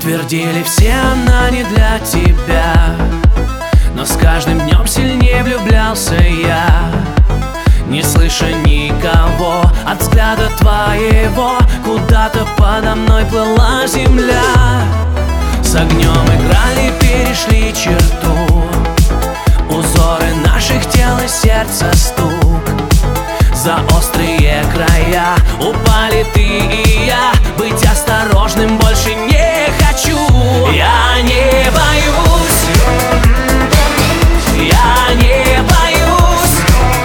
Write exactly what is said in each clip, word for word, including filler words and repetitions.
Твердили все, она не для тебя, но с каждым днем сильнее влюблялся я. Не слыша никого от взгляда твоего, куда-то подо мной плыла земля. С огнем играли, перешли черту, узоры наших тел и сердца стук. За острые края упали ты и я. Быть осторожным больше не хочу. Я не боюсь, я не боюсь.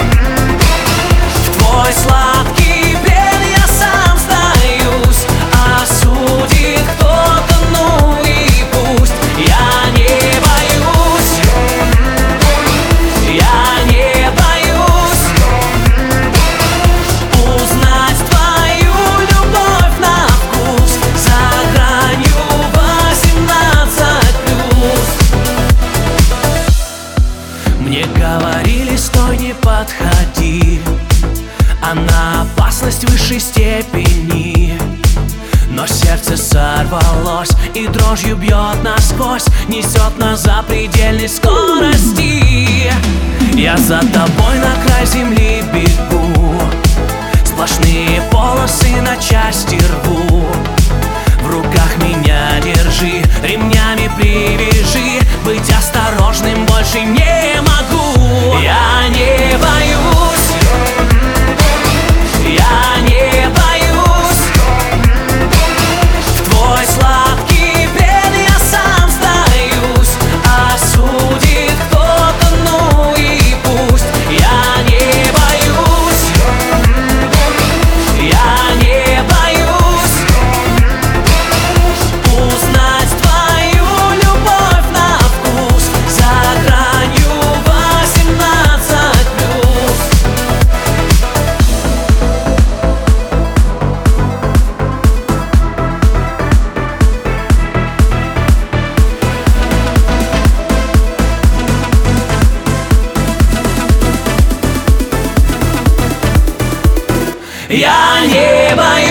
В твой сладкий плен я сам сдаюсь. Осудит кто-то, ну и пусть. Я не боюсь, я не боюсь узнать твою любовь на вкус за гранью восемнадцать плюс. Мне говорили, стой, не подходи, а на опасность высшей степени. Но сердце сорвалось и дрожью бьет насквозь, несет нас за предельной скорости. Я за тобой на край земли бегу, сплошные полосы на части рву. В руках меня держи, ремнями привяжи. Быть осторожным больше не могу. Я не боюсь, я не боюсь. В твой сладкий плен я сам сдаюсь. Осудит кто-то, ну и пусть. Я не боюсь, я не боюсь узнать твою любовь на вкус за гранью восемнадцать плюс. Я не боюсь.